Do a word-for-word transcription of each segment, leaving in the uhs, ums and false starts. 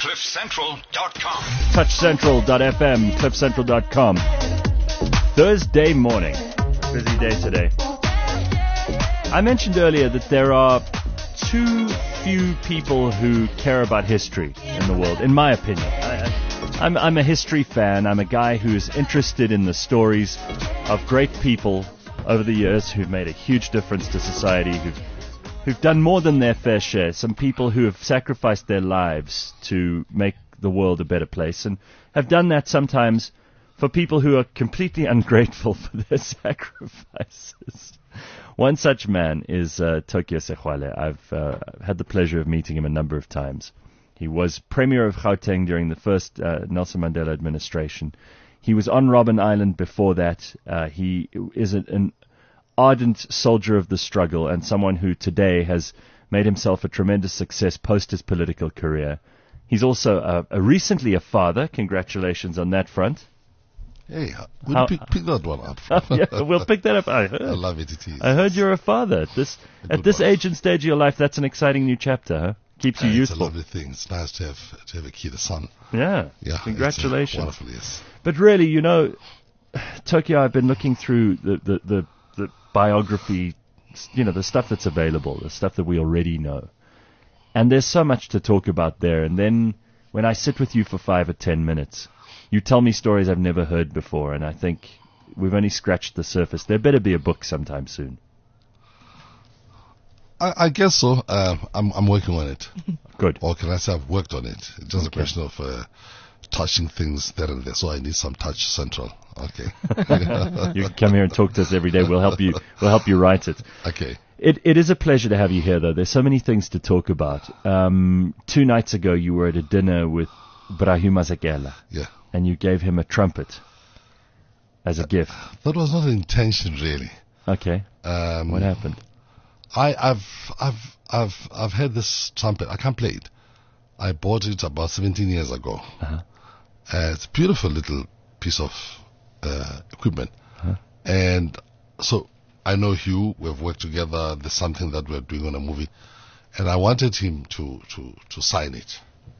cliff central dot com. touch central dot f m, cliff central dot com. Thursday morning. Busy day today. I mentioned earlier that there are too few people who care about history in the world, in my opinion. I, I'm, I'm a history fan. I'm a guy who's interested in the stories of great people over the years who've made a huge difference to society, who've who've done more than their fair share, some people who have sacrificed their lives to make the world a better place, and have done that sometimes for people who are completely ungrateful for their sacrifices. One such man is uh, Tokyo Sexwale. I've uh, had the pleasure of meeting him a number of times. He was Premier of Gauteng during the first uh, Nelson Mandela administration. He was on Robben Island before that. Uh, he is an, an ardent soldier of the struggle and someone who today has made himself a tremendous success post his political career. He's also a, a recently a father. Congratulations on that front. Hey, we'll How, pick, pick that one up. Yeah, we'll pick that up. I heard. I love it. It is. I heard you're a father. At this at this one. age and stage of your life, that's an exciting new chapter, huh? Keeps you uh, youthful. It's a lovely thing. It's nice to have to have a kid, a son. Yeah. Yeah. Congratulations. Wonderful, yes. But really, you know, Tokyo, I've been looking through the, the, the, the biography, you know, the stuff that's available, the stuff that we already know. And there's so much to talk about there. And then when I sit with you for five or ten minutes, you tell me stories I've never heard before, and I think we've only scratched the surface. There better be a book sometime soon. I, I guess so. Uh, I'm, I'm working on it. Good. Or can I say I've worked on it? It's just okay. A question of uh, touching things there and there. So I need some touch central. Okay. You can come here and talk to us every day. We'll help you. We'll help you write it. Okay. It it is a pleasure to have you here, though. There's so many things to talk about. Um, two nights ago, you were at a dinner with Brahu Masekela. Yeah. And you gave him a trumpet as a uh, gift. That was not an intention, really. Okay. Um, what happened? I, I've I've I've I've had this trumpet. I can't play it. I bought it about seventeen years ago. Uh-huh. Uh, it's a beautiful little piece of uh, equipment, uh-huh. And so I know Hugh. We've worked together. There's something that we're doing on a movie, and I wanted him to to to sign it.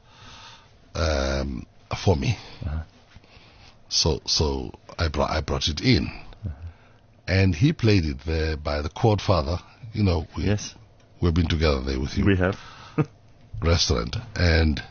Um. For me, uh-huh. so so I brought I brought it in, uh-huh. And he played it there by the Court Father. You know, we, yes, we've been together there with you. We have restaurant, and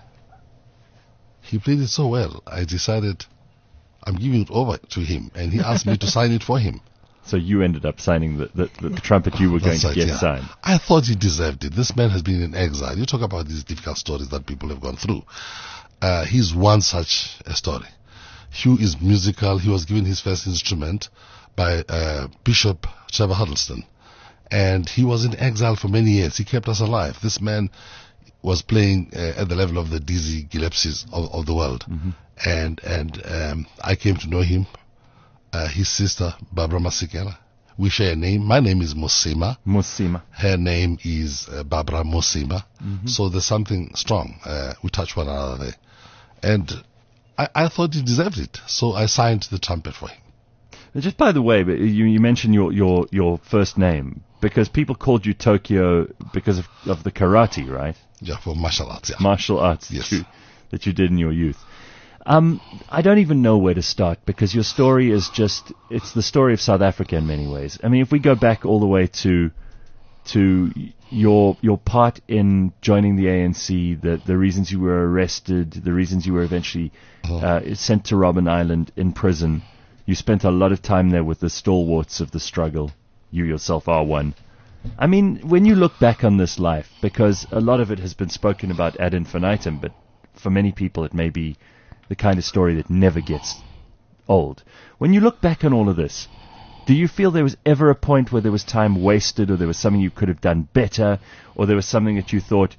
he played it so well. I decided I'm giving it over to him, and he asked me to sign it for him. So you ended up signing the the, the, the trumpet you were going That's to right, get yeah. signed. I thought he deserved it. This man has been in exile. You talk about these difficult stories that people have gone through. Uh, he's one such a story. Hugh is musical. He was given his first instrument by uh, Bishop Trevor Huddleston. And he was in exile for many years. He kept us alive. This man was playing uh, at the level of the Dizzy Gillespie's of, of the world. Mm-hmm. And and um, I came to know him. Uh, his sister, Barbara Masekela. We share a name. My name is Mosima. Mosima. Her name is uh, Barbara Mosima. Mm-hmm. So there's something strong. Uh, we touch one another there. And I, I thought he deserved it, so I signed the trumpet for him. Just by the way, you, you mentioned your, your, your first name, because people called you Tokyo because of, of the karate, right? Yeah, for martial arts, yeah. Martial arts yes. that, you, that you did in your youth. Um, I don't even know where to start, because your story is just, it's the story of South Africa in many ways. I mean, if we go back all the way to to your your part in joining the A N C, the the reasons you were arrested, the reasons you were eventually uh, sent to Robben Island in prison. You spent a lot of time there with the stalwarts of the struggle. You yourself are one. I mean, when you look back on this life, because a lot of it has been spoken about ad infinitum, but for many people it may be the kind of story that never gets old. When you look back on all of this, do you feel there was ever a point where there was time wasted, or there was something you could have done better, or there was something that you thought,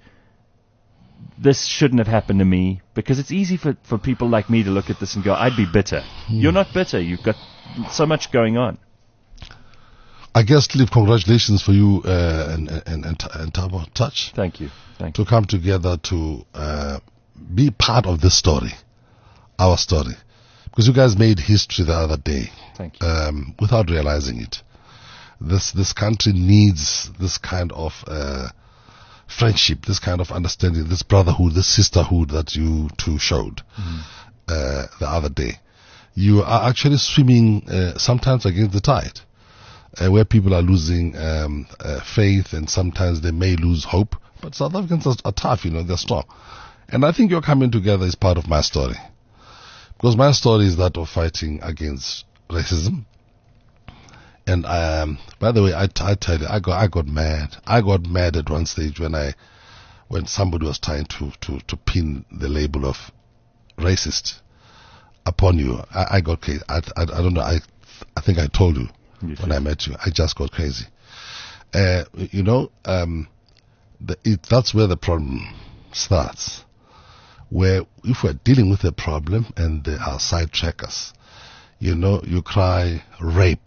this shouldn't have happened to me? Because it's easy for, for people like me to look at this and go, I'd be bitter. Hmm. You're not bitter. You've got so much going on. I guess, Cliff, congratulations for you uh, and, and, and, and Tabo Touch. Thank you. Thank you. To come together to uh, be part of this story, our story. Because you guys made history the other day. Thank you. Um, without realizing it. This this country needs this kind of uh, friendship, this kind of understanding, this brotherhood, this sisterhood that you two showed mm. uh, the other day. You are actually swimming uh, sometimes against the tide, uh, where people are losing um, uh, faith, and sometimes they may lose hope. But South Africans are, are tough, you know, they're strong. And I think your coming together is part of my story. Because my story is that of fighting against racism. And um, by the way, I, I tell you, I got I got mad. I got mad at one stage when I when somebody was trying to, to, to pin the label of racist upon you. I, I got crazy. I, I, I don't know. I I think I told you, you when I met you. I just got crazy. Uh, you know, um, the, it, that's where the problem starts. Where if we're dealing with a problem and there are sidetrackers, you know, you cry rape.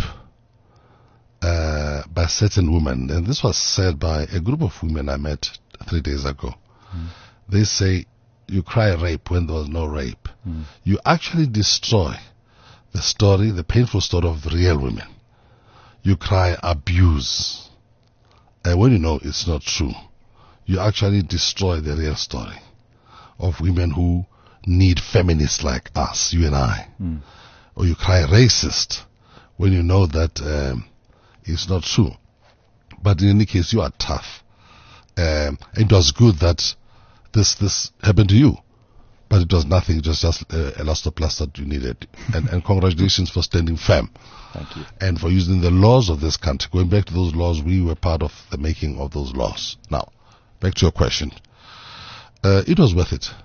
Uh, by certain women, and this was said by a group of women I met three days ago. Mm. They say you cry rape when there was no rape. Mm. You actually destroy the story, the painful story of real women. You cry abuse, and when you know it's not true, you actually destroy the real story of women who need feminists like us, you and I. Mm. Or you cry racist when you know that um, it's not true. But in any case, you are tough. Um, it was good that this this happened to you. But it was nothing, it was just uh, elastoplast that you needed. And, and congratulations for standing firm. Thank you. And for using the laws of this country. Going back to those laws, we were part of the making of those laws. Now, back to your question. Uh, it was worth it.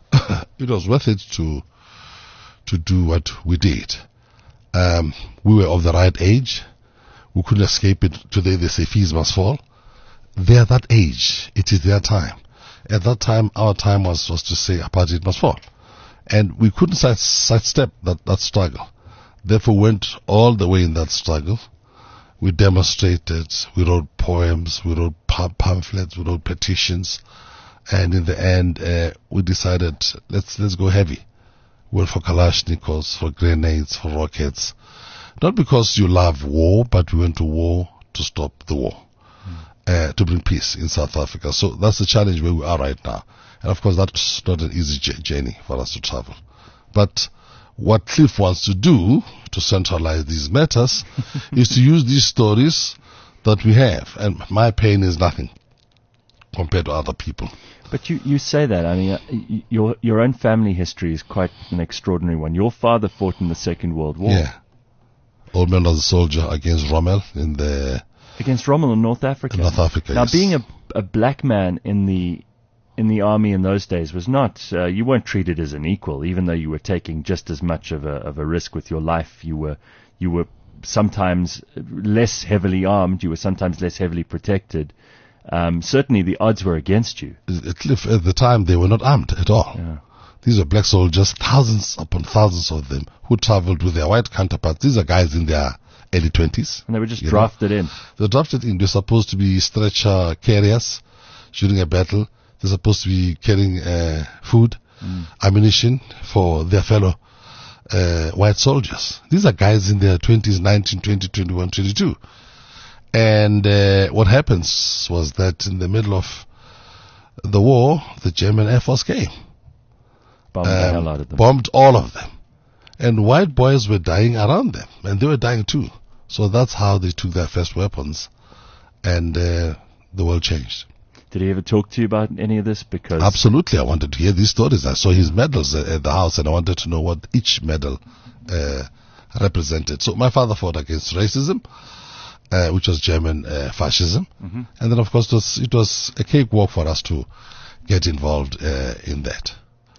It was worth it to to do what we did. Um, we were of the right age. We couldn't escape it. Today they say fees must fall. They're that age. It is their time. At that time, our time was, was to say apartheid must fall. And we couldn't side, sidestep that, that struggle. Therefore, we went all the way in that struggle. We demonstrated, we wrote poems, we wrote pamphlets, we wrote petitions. And in the end, uh, we decided, let's, let's go heavy. We went for Kalashnikovs, for grenades, for rockets. Not because you love war, but we went to war to stop the war, mm. uh, to bring peace in South Africa. So that's the challenge where we are right now. And of course, that's not an easy journey for us to travel. But what Cliff wants to do to centralize these matters is to use these stories that we have. And my pain is nothing compared to other people. But you, you say that. I mean, uh, your your own family history is quite an extraordinary one. Your father fought in the Second World War. Yeah. Old man was a soldier against Rommel in the... Against Rommel in North Africa. In North Africa, Now, yes. being a, a black man in the in the army in those days was not... Uh, you weren't treated as an equal, even though you were taking just as much of a of a risk with your life. You were you were sometimes less heavily armed. You were sometimes less heavily protected. Um, certainly, the odds were against you. Cliff, at the time, they were not armed at all. Yeah. These were black soldiers, thousands upon thousands of them, who traveled with their white counterparts. These are guys in their early twenties. And they were just drafted know. in. They were drafted in. They're supposed to be stretcher carriers during a battle. They're supposed to be carrying uh, food, mm. ammunition for their fellow uh, white soldiers. These are guys in their twenties, nineteen, twenty, twenty-one, twenty-two. And uh, what happens was that in the middle of the war, the German Air Force came. Bombed um, the hell out of them. Bombed all of them. And white boys were dying around them. And they were dying too. So that's how they took their first weapons. And uh, the world changed. Did he ever talk to you about any of this? Because Absolutely. I wanted to hear these stories. I saw his medals at the house and I wanted to know what each medal uh, represented. So my father fought against racism, uh, which was German uh, fascism. Mm-hmm. And then, of course, it was, it was a cakewalk for us to get involved uh, in that.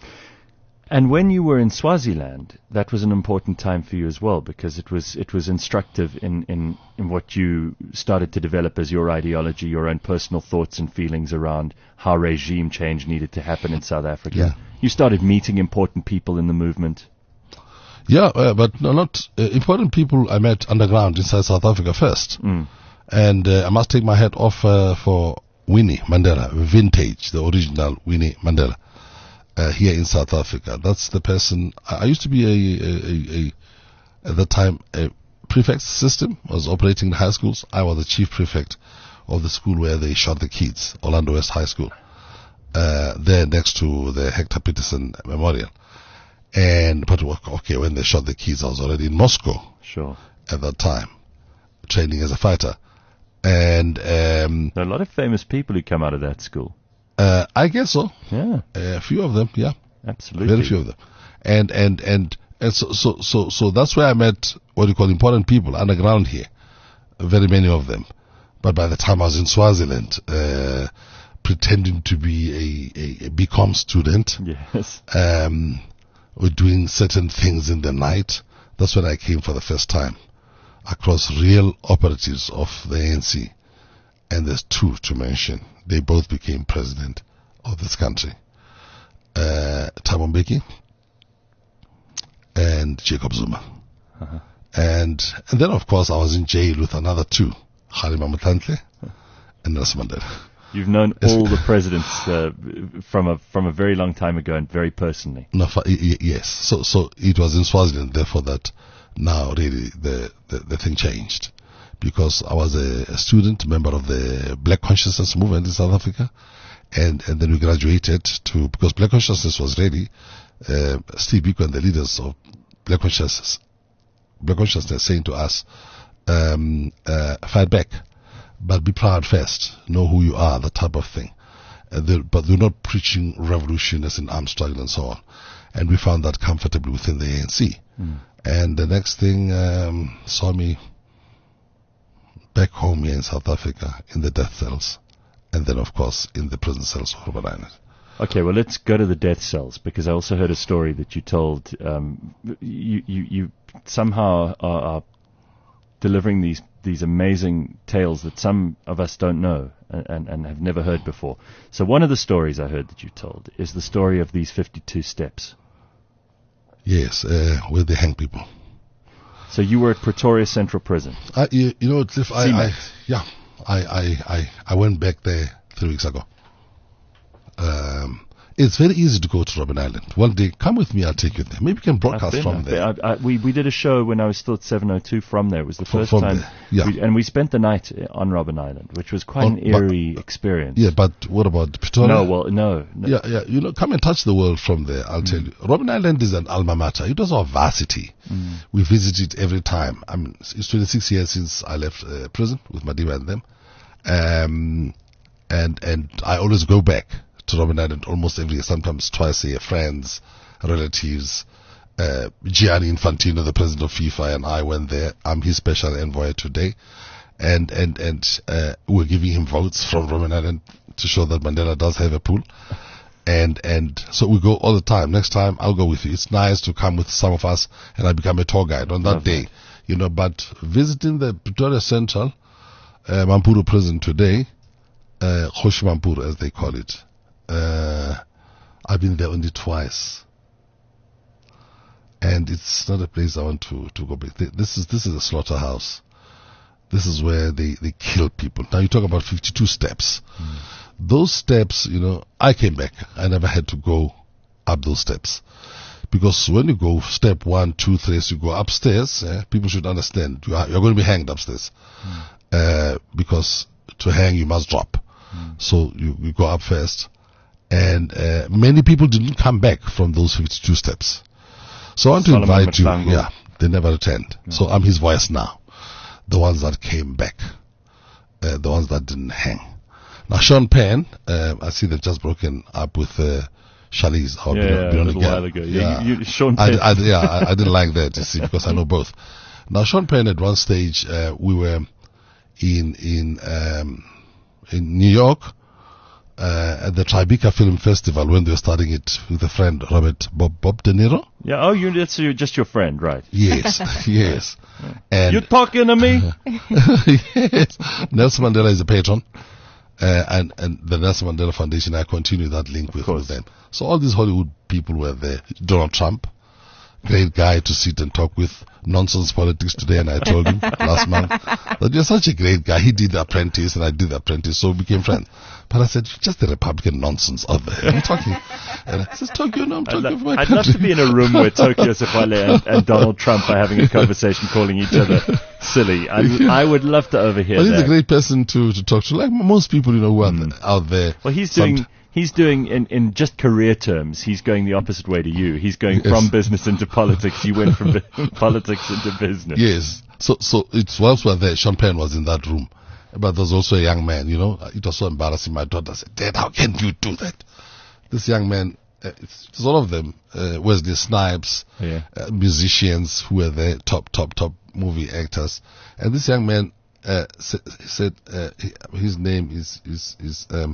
And when you were in Swaziland, that was an important time for you as well, because it was it was instructive in, in, in what you started to develop as your ideology, your own personal thoughts and feelings around how regime change needed to happen in South Africa. Yeah. You started meeting important people in the movement. Yeah, uh, but no, not uh, important people I met underground inside South Africa first. Mm. And uh, I must take my hat off uh, for Winnie Mandela, vintage, the original Winnie Mandela. Uh, here in South Africa. That's the person. I, I used to be a, a, a, a, at that time, a prefect system. I was operating in high schools. I was the chief prefect of the school where they shot the kids, Orlando West High School, uh, there next to the Hector Peterson Memorial. And, but okay, when they shot the kids, I was already in Moscow. Sure. At that time, training as a fighter. And, um, there are a lot of famous people who come out of that school. Uh, I guess so. Yeah. A few of them, yeah. Absolutely. Very few of them. And, and, and, and so, so, so, so that's where I met what you call important people underground here. Very many of them. But by the time I was in Swaziland, uh, pretending to be a, a, a B Com student, yes, um, or doing certain things in the night, that's when I came for the first time across real operatives of the A N C. And there's two to mention. They both became president of this country. Uh, Thabo Mbeki and Jacob Zuma. Uh-huh. And, and then of course I was in jail with another two, Kgalema Motlanthe and Nelson Mandela. You've known all the presidents uh, from a from a very long time ago and very personally. No, for, y- yes. So so it was in Swaziland, therefore that now really the, the, the thing changed. Because I was a, a student, member of the Black Consciousness movement in South Africa. And, and then we graduated to, because Black Consciousness was ready, uh, Steve Biko and the leaders of Black Consciousness, Black Consciousness saying to us, um, uh, fight back, but be proud first, know who you are, that type of thing. Uh, they're, but they're not preaching revolution as in armed struggle and so on. And we found that comfortably within the A N C. Mm. And the next thing, um, saw me back home here in South Africa in the death cells. And then, of course, in the prison cells of Robben Island. Okay, well, let's go to the death cells, because I also heard a story that you told. Um, you, you, you somehow are, are delivering these, these amazing tales that some of us don't know and, and, and have never heard before. So one of the stories I heard that you told is the story of these fifty-two steps. Yes, uh, where they hang people. So you were at Pretoria Central Prison. I, you, you know, Cliff, I, I, yeah. I, I, I, I went back there three weeks ago. Um, it's very easy to go to Robben Island. One day, come with me, I'll take you there. Maybe we can broadcast been, from there. I, I, we, we did a show when I was still at seven oh two from there. It was the first from time. There, yeah. We, and we spent the night on Robben Island, which was quite on, an eerie but, experience. Yeah, but what about Pretoria? No, well, no, no. Yeah, yeah, you know, come and touch the world from there, I'll mm. tell you. Robben Island is an alma mater. It was our varsity. Mm. We visit it every time. I mean, it's twenty-six years since I left uh, prison with Madiba and them. Um, and, and I always go back to Robben Island almost every year, sometimes twice a year, friends, relatives, uh, Gianni Infantino, the president of FIFA, and I went there. I'm his special envoy today. And, and, and, uh, we're giving him votes from Robben Island to show that Mandela does have a pool. And, and so we go all the time. Next time I'll go with you. It's nice to come with some of us and I become a tour guide on that Lovely. day, you know, but visiting the Pretoria Central, Uh, Mampuru prison today, uh, Kgoshi Mampuru as they call it. Uh, I've been there only twice. And it's not a place I want to, to go back. This is, this is a slaughterhouse. This is where they, they kill people. Now you talk about fifty-two steps. Mm. Those steps, you know, I came back. I never had to go up those steps. Because when you go step one, two, three, as you go upstairs, eh, people should understand you are, you're going to be hanged upstairs. Mm. Uh, because to hang you must drop. Mm. So you, you go up first. And uh, many people didn't come back from those fifty-two steps. So I want Solomon to invite you. Bangle. Yeah, they never returned. Mm. So I'm his voice now. The ones that came back. Uh, the ones that didn't hang. Now Sean Penn, uh, I see they've just broken up with uh, Charlize. Yeah, yeah, a little while ago. Yeah, you, you, Sean Penn. I, I, yeah, I, I didn't like that, you see, because I know both. Now Sean Penn, at one stage, uh, we were in in um, in New York uh, at the Tribeca Film Festival when they were starting it with a friend, Robert Bob, Bob De Niro. Yeah, oh, you that's your, just your friend, right? Yes, yes. And you're talking to me? Yes. Nelson Mandela is a patron. Uh, and, and the Nelson Mandela Foundation, I continue that link with, with them. So all these Hollywood people were there. Donald Trump, great guy to sit and talk with, nonsense politics today, and I told him last month that you're such a great guy. He did The Apprentice and I did The Apprentice, so we became friends. But I said, you're just the Republican nonsense out there. I'm talking. And I said, Tokyo, no, I'm talking I'd, of my I'd country. love to be in a room where Tokyo Sefale and, and Donald Trump are having a conversation calling each other silly. I, I would love to overhear But he's that. a great person to, to talk to, like most people, you know, who are Mm. out there. Well, he's doing... Somet- He's doing, in, in just career terms, he's going the opposite way to you. He's going Yes. from business into politics. You went from bu- politics into business. Yes. So, so it's whilst we were there, Sean Penn was in that room. But there was also a young man, you know. It was so embarrassing. My daughter said, Dad, how can you do that? This young man, uh, it's, it's all of them, uh, Wesley Snipes, Yeah. uh, musicians who were there, top, top, top movie actors. And this young man uh, sa- said, uh, he, his name is, is, is, um,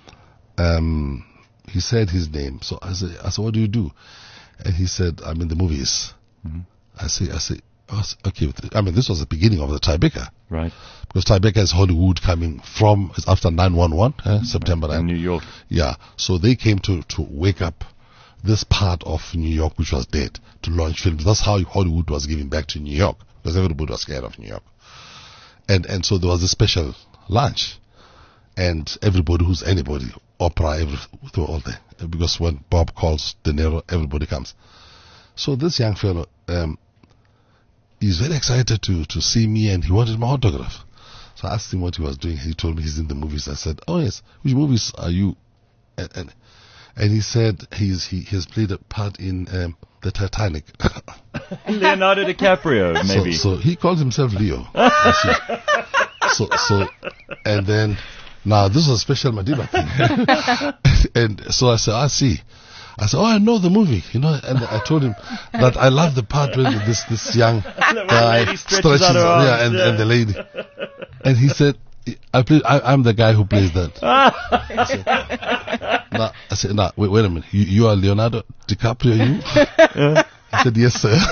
um, he said his name. So I said, I said, what do you do? And he said, I'm in the movies. Mm-hmm. I say, I say, oh, okay. I mean, this was the beginning of the Tribeca. Right. Because Tribeca is Hollywood coming from, it's after nine one one, eh, September In ninth. New York. Yeah. So they came to, to wake up this part of New York which was dead to launch films. That's how Hollywood was giving back to New York, because everybody was scared of New York. And, and so there was a special lunch. And everybody who's anybody, Oprah, every, they were all there. Because when Bob calls De Niro, everybody comes. So this young fellow, um, he's very excited to, to see me, and he wanted my autograph. So I asked him what he was doing. He told me he's in the movies. I said, oh yes, which movies are you? And, and, and he said he's, he, he has played a part in um, the Titanic. Leonardo DiCaprio, maybe. So, so he calls himself Leo. so, so, and then, now this was a special Madiba thing. And so I said, I see. I said, oh, I know the movie, you know, and I told him that I love the part where this, this young guy lady stretches out her arms, yeah, and, yeah. and the lady. And he said, I play, I, I'm the guy who plays that. I said, nah, I said, nah, wait, wait a minute. You, you are Leonardo DiCaprio, you? He said, yes, sir.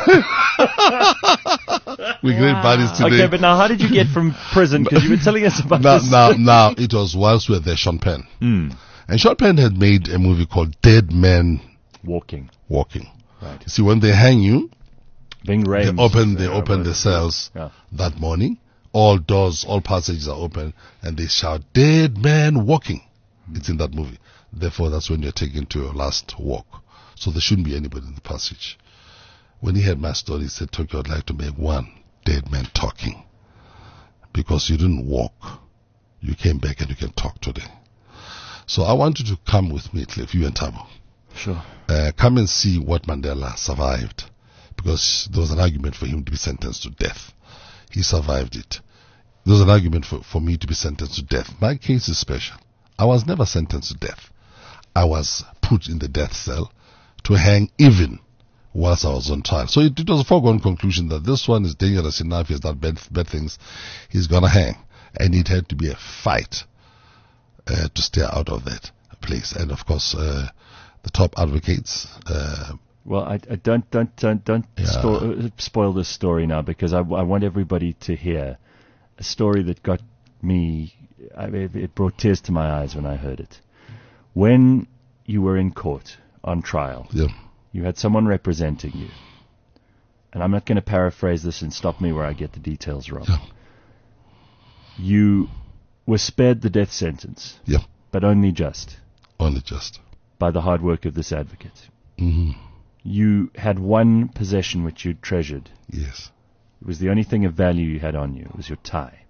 We're great buddies today. Okay, but now how did you get from prison? Because you were telling us about now, this. now, now, it was whilst we were there, Sean Penn. Mm. And Sean Penn had made a movie called Dead Men Walking. Walking. Right. You see, when they hang you, Ving they Rhames. open, they uh, open the uh, cells yeah. that morning. All doors, all passages are open, and they shout, "Dead man walking." Mm. It's in that movie. Therefore, that's when you're taken to your last walk. So there shouldn't be anybody in the passage. When he heard my story, he said, Tokyo, I'd like to make one dead man talking. Because you didn't walk. You came back and you can talk today. So I want you to come with me, Cliff, you and Tabo. Sure. Uh, come and see what Mandela survived. Because there was an argument for him to be sentenced to death. He survived it. There was an argument for, for me to be sentenced to death. My case is special. I was never sentenced to death. I was put in the death cell to hang even whilst I was on trial. So it, it was a foregone conclusion that this one is dangerous enough, he has done bad, bad things, he's gonna hang. And it had to be a fight uh, to stay out of that place. And of course, uh, the top advocates. Uh, well, I, I don't don't don't don't Yeah. sto- uh, spoil this story now, because I, I want everybody to hear a story that got me. I mean, it, it brought tears to my eyes when I heard it. When you were in court on trial, yeah, you had someone representing you, and I'm not going to paraphrase this and stop me where I get the details wrong. Yeah. You were spared the death sentence, yeah, but only just only just. by the hard work of this advocate. Mm-hmm. You had one possession which you treasured. Yes. It was the only thing of value you had on you. It was your tie.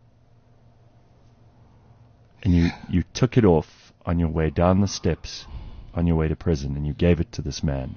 And you, you took it off on your way down the steps on your way to prison, and you gave it to this man.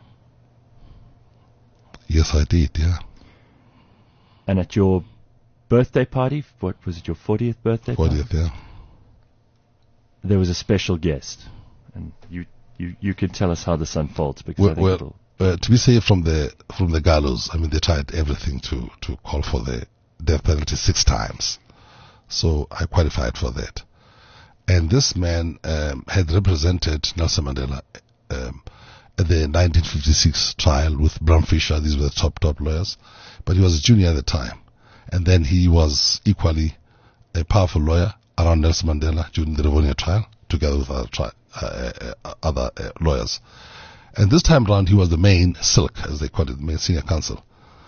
Yes, I did, yeah. And at your birthday party, what was it, your fortieth birthday party? fortieth, yeah. There was a special guest. And you, you, you can tell us how this unfolds, because Well, I think well it'll... uh, to be safe from the from the gallows, I mean, they tried everything to, to call for the death penalty six times. So I qualified for that. And this man um, had represented Nelson Mandela um, at the nineteen fifty-six trial with Bram Fischer. These were the top, top lawyers. But he was a junior at the time. And then he was equally a powerful lawyer around Nelson Mandela during the Rivonia trial, together with other, tri- uh, uh, other uh, lawyers. And this time around, he was the main silk, as they call it, the main senior counsel,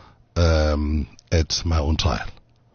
um, at my own trial,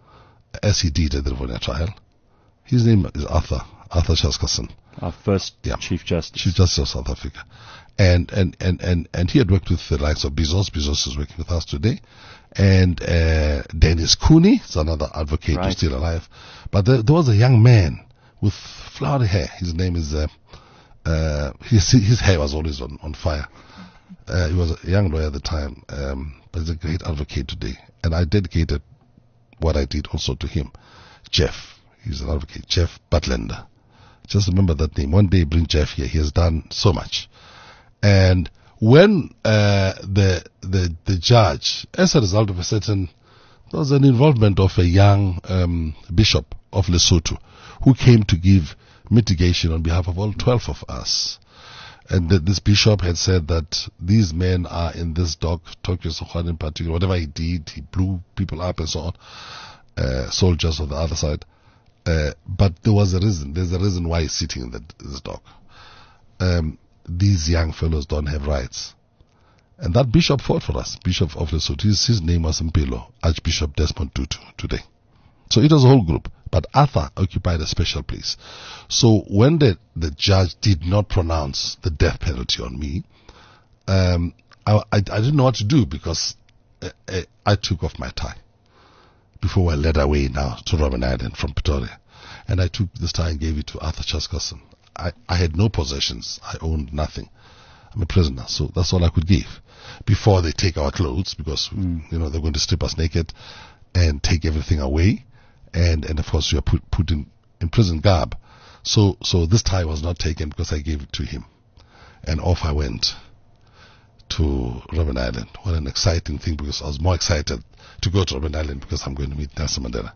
as he did at the Rivonia trial. His name is Arthur, Arthur Chaskalson. Our first Yeah. Chief Justice. Chief Justice of South Africa. And, and, and, and, and he had worked with the likes of Bezos. Bezos is working with us today. And, uh, Dennis Cooney is another advocate Right. who's still alive. But there, there was a young man with flowery hair. His name is, uh, uh, his, his hair was always on, on fire. Uh, he was a young lawyer at the time, um, but he's a great advocate today. And I dedicated what I did also to him. Jeff. He's an advocate. Jeff Butlander. Just remember that name. One day bring Jeff here. He has done so much. And when uh, the the the judge, as a result of a certain, there was an involvement of a young um, bishop of Lesotho who came to give mitigation on behalf of all twelve of us. And that this bishop had said that these men are in this dock, Tokyo Sokhan in particular, whatever he did, he blew people up and so on, uh, soldiers of the other side. Uh, but there was a reason. There's a reason why he's sitting in the, this dock. Um, these young fellows don't have rights. And that bishop fought for us, Bishop of Lesotho. His, his name was Mpilo, Archbishop Desmond Tutu today. So it was a whole group. But Arthur occupied a special place. So when the, the judge did not pronounce the death penalty on me, um, I, I, I didn't know what to do because I, I, I took off my tie before I led away now to Robben Island from Pretoria. And I took this tie and gave it to Arthur Chaskalson. I, I had no possessions. I owned nothing. I'm a prisoner, so that's all I could give. Before they take our clothes, because, mm. you know, they're going to strip us naked and take everything away. And, and of course, we are put, put in, in prison garb. So, so this tie was not taken because I gave it to him. And off I went to Robben Island. What an exciting thing, because I was more excited to go to Robben Island because I'm going to meet Nelson Mandela.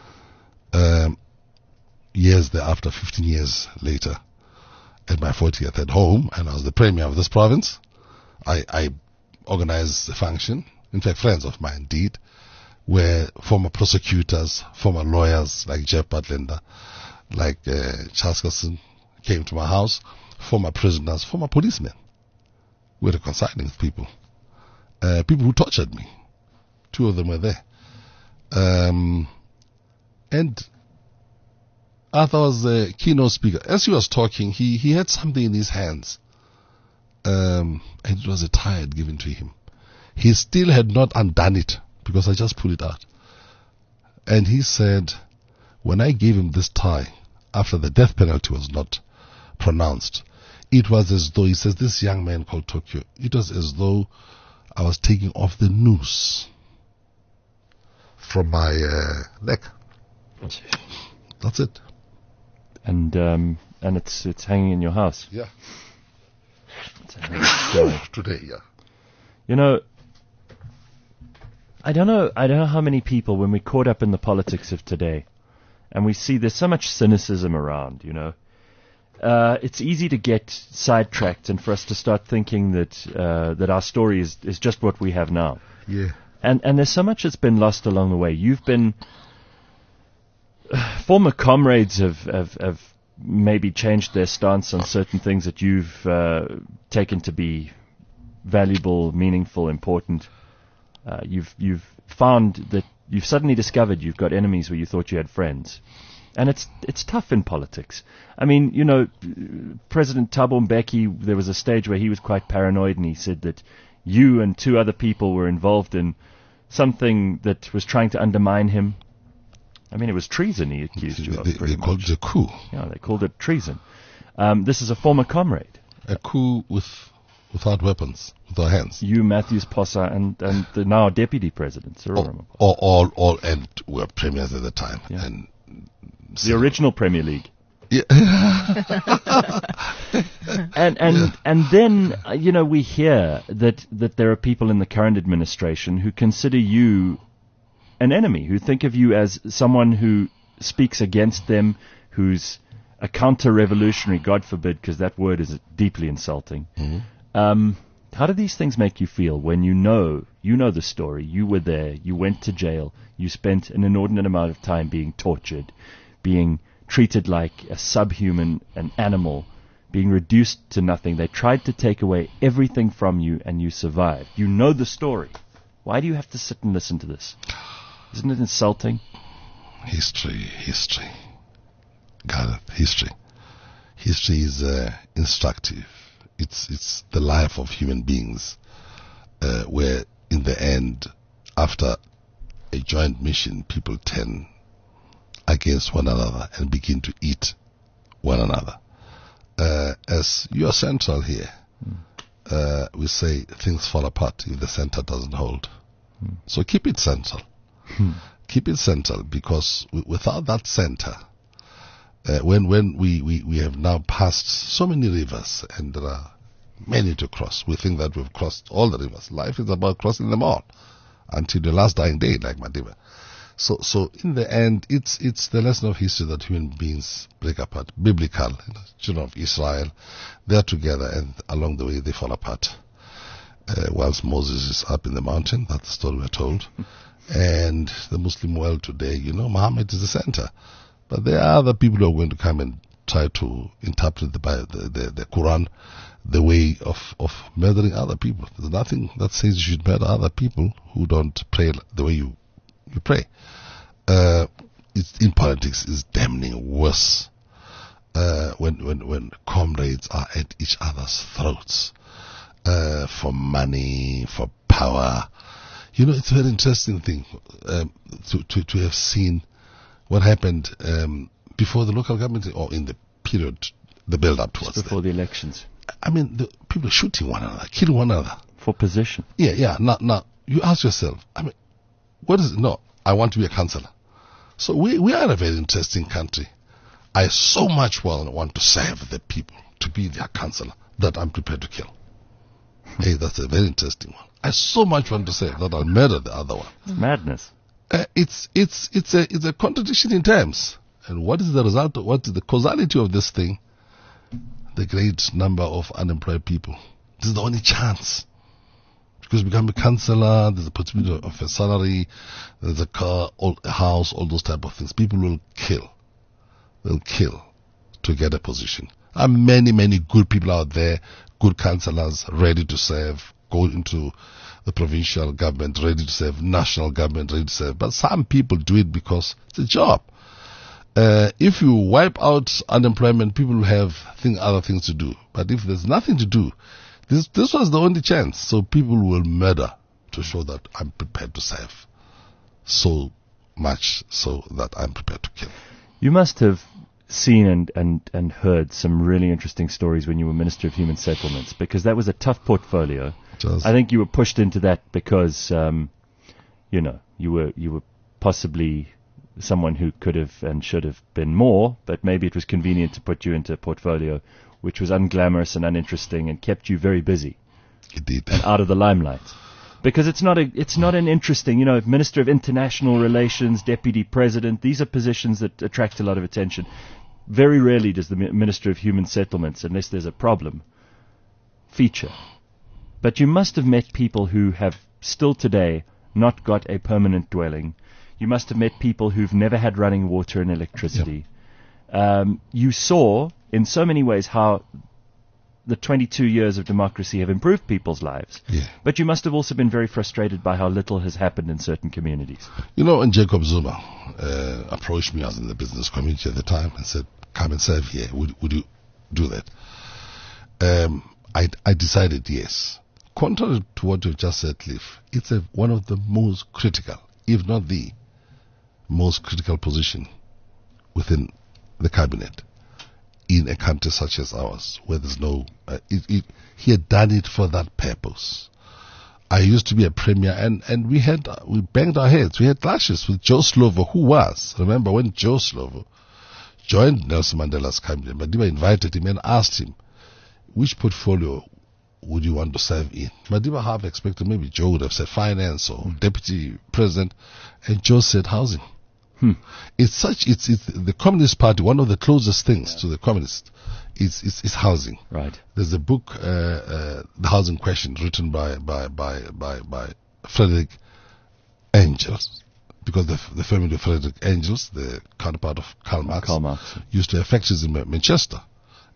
Um, years thereafter, fifteen years later, at my fortieth at home, and I was the premier of this province, I, I organized a function, in fact, friends of mine did, where former prosecutors, former lawyers like Jeff Butlander, like uh, Chaskalson came to my house, former prisoners, former policemen. We were reconciling with people. Uh, people who tortured me. Two of them were there. Um, and Arthur was a keynote speaker. As he was talking, he, he had something in his hands. Um, and it was a tie I'd given to him. He still had not undone it because I just pulled it out. And he said, when I gave him this tie, after the death penalty was not pronounced, it was as though, he says, this young man called Tokyo, it was as though I was taking off the noose from my uh, neck. That's it. And um, and it's it's hanging in your house. Yeah. It's a story. Today, yeah. You know, I don't know. I don't know how many people, when we're caught up in the politics of today, and we see there's so much cynicism around. You know, uh, it's easy to get sidetracked and for us to start thinking that uh, that our story is is just what we have now. Yeah. And and there's so much that's been lost along the way. You've been uh, former comrades have, have have maybe changed their stance on certain things that you've uh, taken to be valuable, meaningful, important. Uh, you've you've found that you've suddenly discovered you've got enemies where you thought you had friends, and it's it's tough in politics. I mean, you know, President Thabo Mbeki, there was a stage where he was quite paranoid, and he said that you and two other people were involved in something that was trying to undermine him. I mean, it was treason he accused you of. They, pretty they called much. it a coup. Yeah, they called it treason. Um, this is a former comrade. A coup with without weapons, with our hands. You, Matthews Possa, and, and the now deputy president, Cyril Ramaphosa. All, all, all, and we were premiers at the time. Yeah. And The original Premier League. Yeah. and and Yeah. and then uh, you know, we hear that that there are people in the current administration who consider you an enemy, who think of you as someone who speaks against them, who's a counter-revolutionary, God forbid, because that word is deeply insulting. Mm-hmm. Um, how do these things make you feel when you know you know the story? You were there. You went to jail. You spent an inordinate amount of time being tortured, being treated like a subhuman, an animal, being reduced to nothing. They tried to take away everything from you, and you survived. You know the story. Why do you have to sit and listen to this? Isn't it insulting? History, history. Gareth, history. History is uh, instructive. It's it's the life of human beings, uh, where in the end, after a joint mission, people turn against one another and begin to eat one another. Uh, as you are central here, mm. uh, we say things fall apart if the center doesn't hold. Mm. So keep it central. Mm. Keep it central, because w- without that center, uh, when when we, we, we have now passed so many rivers and there are many to cross, we think that we've crossed all the rivers. Life is about crossing them all until the last dying day, like Madiba. So, so in the end, it's it's the lesson of history that human beings break apart. Biblical, you know, children of Israel, they're together, and along the way they fall apart. Uh, whilst Moses is up in the mountain, that's the story we're told. And the Muslim world today, you know, Muhammad is the center, but there are other people who are going to come and try to interpret the the, the, the Quran the way of of murdering other people. There's nothing that says you should murder other people who don't pray the way you. You pray. Uh, it's, in politics, is damning worse uh, when when when comrades are at each other's throats uh, for money, for power. You know, it's a very interesting thing um, to, to to have seen what happened um, before the local government, or in the period, the build-up towards Just before that. the elections. I mean, the people shooting one another, killing one another for position. Yeah, yeah. Now, now you ask yourself, I mean, what is it? No, I want to be a councillor. So we, we are a very interesting country. I so much well want to serve the people, to be their councillor, that I'm prepared to kill. Hey, that's a very interesting one. I so much want to serve that I'll murder the other one. It's madness. Uh, it's it's it's a it's a contradiction in terms. And what is the result? Of, what is the causality of this thing? The great number of unemployed people. This is the only chance. Because you become a councillor, there's a possibility of a salary, there's a car, all, a house, all those type of things. People will kill. They'll kill to get a position. There are many, many good people out there, good councillors, ready to serve, go into the provincial government, ready to serve, national government, ready to serve. But some people do it because it's a job. Uh, if you wipe out unemployment, people will have think, other things to do. But if there's nothing to do, This this was the only chance, so people will murder to show that I'm prepared to serve. So much so that I'm prepared to kill. You must have seen and, and, and heard some really interesting stories when you were Minister of Human Settlements, because that was a tough portfolio. Just, I think you were pushed into that because, um, you know, you were you were possibly someone who could have and should have been more, but maybe it was convenient to put you into a portfolio which was unglamorous and uninteresting and kept you very busy. It did. And out of the limelight. Because it's not a, it's not an interesting, you know, Minister of International Relations, Deputy President, these are positions that attract a lot of attention. Very rarely does the Minister of Human Settlements, unless there's a problem, feature. But you must have met people who have still today not got a permanent dwelling. You must have met people who've never had running water and electricity. Yep. Um, you saw, in so many ways, how the twenty-two years of democracy have improved people's lives. Yeah. But you must have also been very frustrated by how little has happened in certain communities. You know, when Jacob Zuma uh, approached me, I was in the business community at the time, and said, come and serve here, would, would you do that? Um, I, I decided yes. Contrary to what you just said, Cliff, it's a, one of the most critical, if not the most critical position within the cabinet in a country such as ours, where there's no, uh, it, it, he had done it for that purpose. I used to be a premier, and, and we had, uh, we banged our heads. We had clashes with Joe Slovo, who was, remember when Joe Slovo joined Nelson Mandela's cabinet, Madiba invited him and asked him, which portfolio would you want to serve in? Madiba half expected maybe Joe would have said finance or mm. deputy president, and Joe said housing. Hmm. It's such, it's, it's the Communist Party, one of the closest things yeah. to the communists is, is, is housing. Right. There's a book, uh, uh, The Housing Question, written by, by, by, by, by Frederick Engels, because the, the family of Frederick Engels, the counterpart of Karl Marx, Karl Marx, used to have factories in Manchester.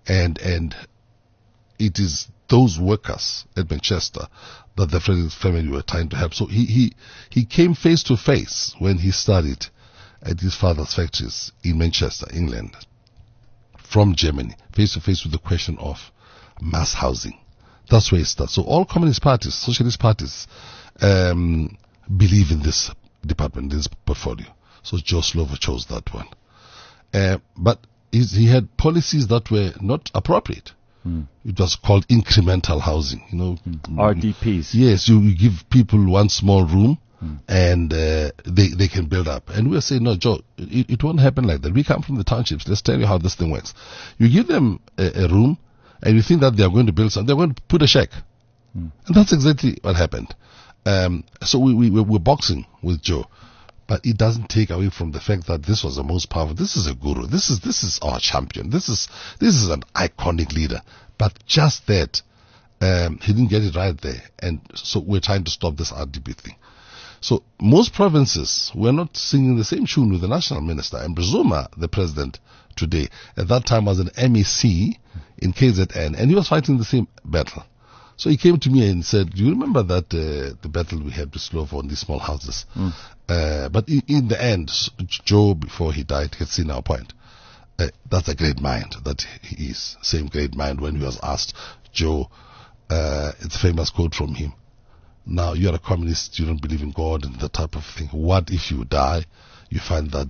And, and it is those workers at Manchester that the Frederick family were trying to help. So he, he, he came face to face when he studied at his father's factories in Manchester, England, from Germany, face to face with the question of mass housing. That's where it starts. So all communist parties, socialist parties, um, believe in this department, this portfolio. So Joe Slovo chose that one. Uh, but he had policies that were not appropriate. Mm. It was called incremental housing, you know. Mm. R D Ps. Yes, you, you give people one small room mm. and uh, they, they can build up. And we were saying, no, Joe, it, it won't happen like that. We come from the townships. Let's tell you how this thing works. You give them a, a room and you think that they are going to build something. They're going to put a shack. Mm. And that's exactly what happened. Um, so we, we, we're boxing with Joe. But it doesn't take away from the fact that this was the most powerful. This is a guru. This is this is our champion. This is this is an iconic leader. But just that, um, he didn't get it right there, and so we're trying to stop this R D P thing. So most provinces were not singing the same tune with the national minister. And Brazuma, the president today, at that time was an M E C in K Z N, and he was fighting the same battle. So he came to me and said, do you remember that uh, the battle we had with Slovo on these small houses? Mm. Uh, but in, in the end, Joe, before he died, had seen our point. Uh, that's a great mind that he is. Same great mind when he was asked, Joe, uh, it's a famous quote from him. Now, you're a communist, you don't believe in God and that type of thing. What if you die, you find that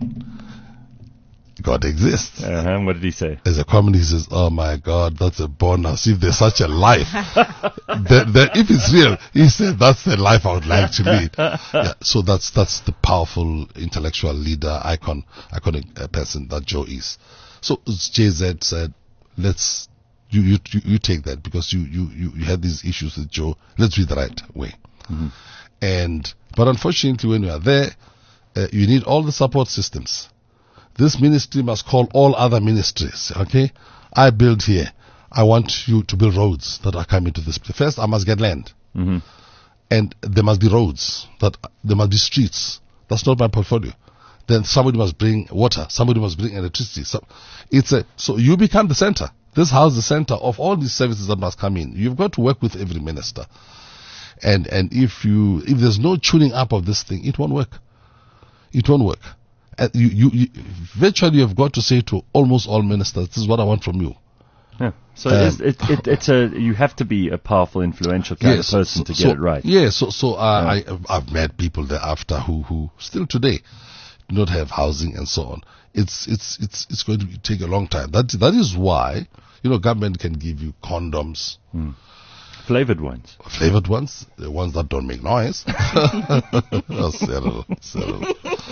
God exists? Uh-huh. What did he say? As a communist, he says, oh my God, that's a bonus. If there's such a life, then, then if it's real, he said, that's the life I would like to lead. Yeah, so that's that's the powerful intellectual leader, icon, iconic uh, person that Joe is. So J Z said, let's, you, you, you, you take that because you, you, you, you had these issues with Joe. Let's do it the right way. Mm-hmm. And, but unfortunately, when you are there, uh, you need all the support systems. This ministry must call all other ministries, okay? I build here. I want you to build roads that are coming to this. First, I must get land. Mm-hmm. And there must be roads. That there must be streets. That's not my portfolio. Then somebody must bring water. Somebody must bring electricity. So, it's a, so you become the center. This house is the center of all these services that must come in. You've got to work with every minister. And, and if you, if there's no tuning up of this thing, it won't work. It won't work. Uh, you, you, you, virtually you've got to say to almost all ministers, this is what I want from you. Yeah. So um, it, it, it, it's a, you have to be a powerful, influential kind yes, of person so, to get so, it right. Yeah, so, so uh, yeah. I, I've met people thereafter who, who still today do not have housing and so on. It's, it's, it's, it's going to take a long time. That, that is why, you know, government can give you condoms. Hmm. Flavored ones. Flavored ones? The ones that don't make noise. Oh, Cyril, Cyril.